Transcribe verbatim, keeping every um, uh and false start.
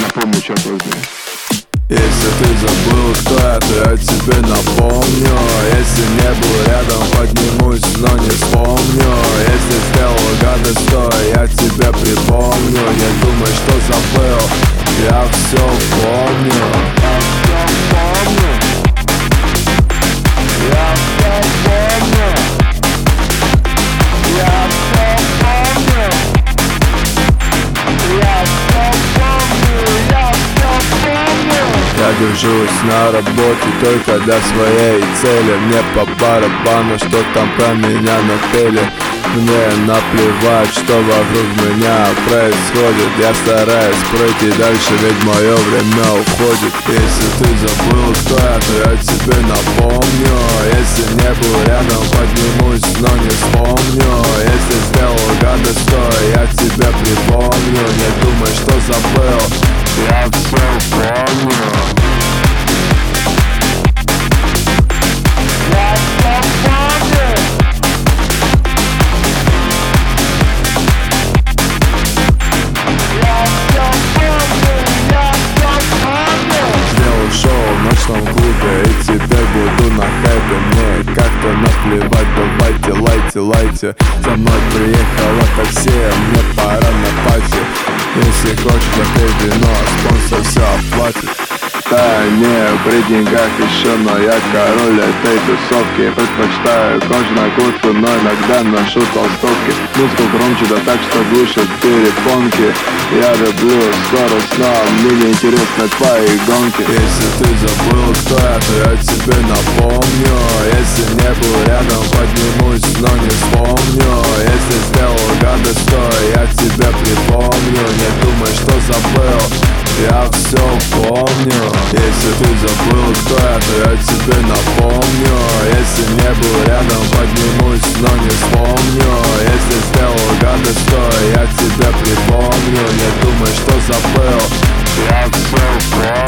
напомню, черт возьми. Если ты забыл, кто я, то я тебе напомню. Если не был рядом, поднимусь, но не вспомню. Если сделал гадость, то я тебе припомню. Не думай, что забыл, я все помню. Я все помню. Я все помню. Я все помню. Я все помню. Я все помню. Я держусь на работе только до своей цели. Мне по барабану, что там про меня напели. Мне наплевать, что вокруг меня происходит. Я стараюсь пройти дальше, ведь мое время уходит. Если ты забыл, кто я, то я тебе напомню. Если не был рядом, поднимусь, но не вспомню. Если сделал гадость, то я тебя припомню. Не думай, что забыл, я все помню. Я все помню. В ночном клубе и теперь буду на хайпе. Мне как-то наплевать, давайте лайте, лайте. За мной приехало такси, мне пора на пати. Если хочешь, допей вино, спонсор все оплатит. Да, не при деньгах еще, но я король этой тусовки. Предпочитаю кожу на куртку, но иногда ношу толстовки. Музыку громче, да так, что глушат перепонки. Я люблю скорость, но мне не интересны твои гонки. Если ты забыл, кто я, то я тебе напомню. Если не был рядом, поднимусь, но не вспомню. Если сделал гадость, то я тебя припомню. Не думай, что забыл, я все помню. Если ты забыл, кто я, то я тебе напомню. Если не был рядом, поднимусь, но не вспомню. Если сделал гадость, то я тебя припомню. Не думай, что забыл, я все помню.